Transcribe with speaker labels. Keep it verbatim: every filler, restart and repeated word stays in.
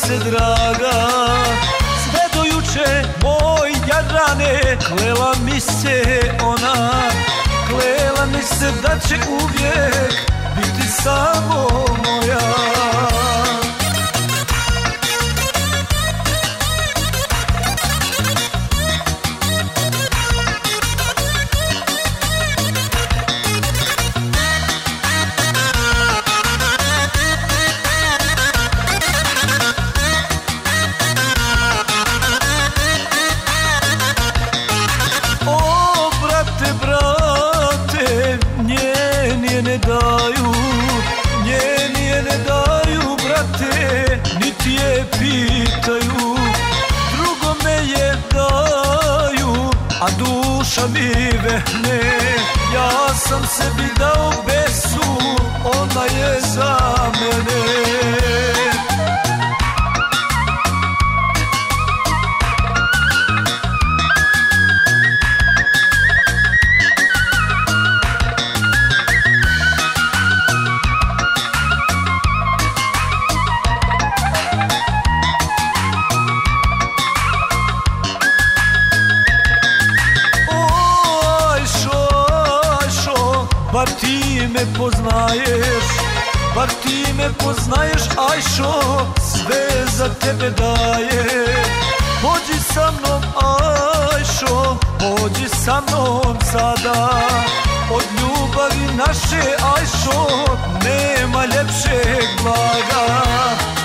Speaker 1: se draga. Sve do juče moj Jadrane, klela mi se ona, klela mi se da će uvijek biti samo moja. Ne daju, njeni je ne daju, brate, niti je pitaju. Drugome je daju, a duša mi vehne. Ja sam sebi dao besu, ona je za mene. Bar ti me poznaješ, bar ti me poznaješ, Ajšo, sve za tebe daje. Pođi sa mnom, Ajšo, pođi sa mnom sada. Od ljubavi naše, Ajšo, nema ljepšeg blaga.